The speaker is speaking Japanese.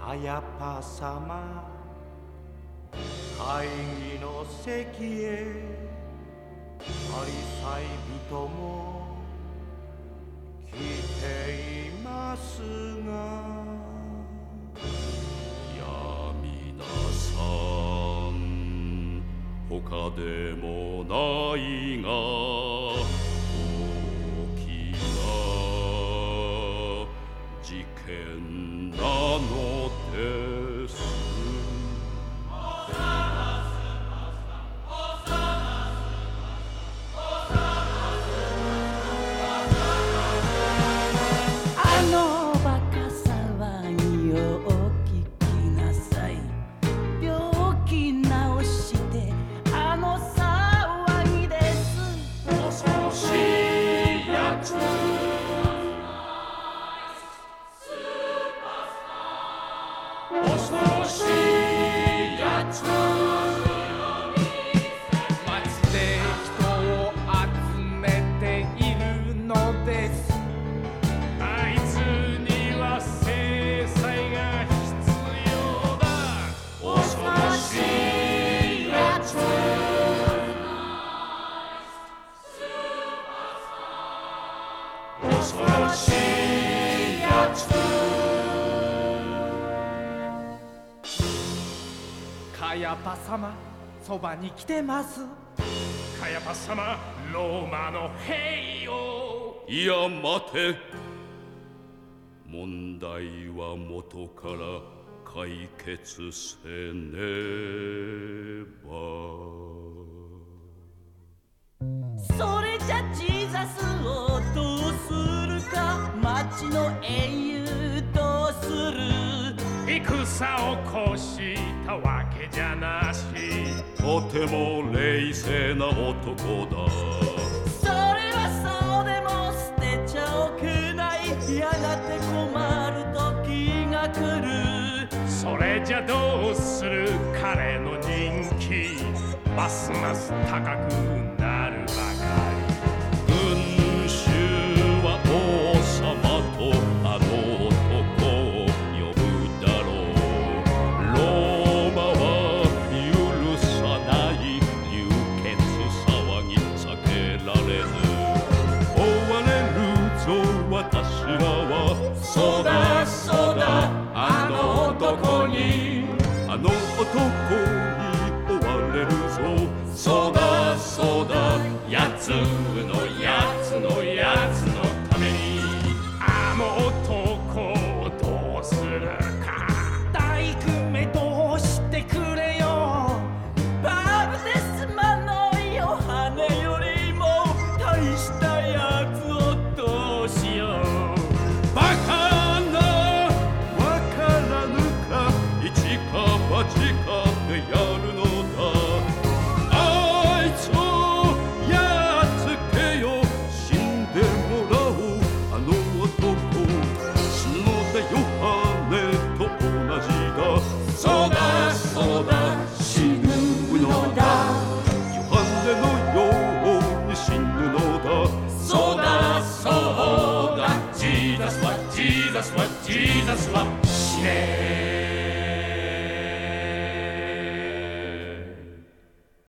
かやぱさま会議の席へパリサイ人も来ていますが皆さん他でもないが大きな事件なのです。 あのバカ騒ぎをお聞きなさい。病気治してあの騒ぎです。 恐ろしいやつ恐ろしいやつ街で人を集めているのです。 あいつには制裁が必要だ。恐ろしいやつ恐ろしいやつカヤパ様そばに来てます。 カヤパ様ローマの兵よ。いや待て、問題は元から解決せねば。 それじゃジーザスをどうするか、町の英雄どうする。 戦を起こしたわけじゃなし、とても冷静な男だ。 それはそうでも捨てちゃおくない。やがて困る時が来る。 それじゃどうする、彼の人気ますます高くなるばかり。群衆は王様とあの男を呼ぶだろう。ローマは許さない。流血騒ぎ避けられず追われるぞ私らは。そうだそうだ、あの男にあの男に追われるぞ。そうだそうだ、やつの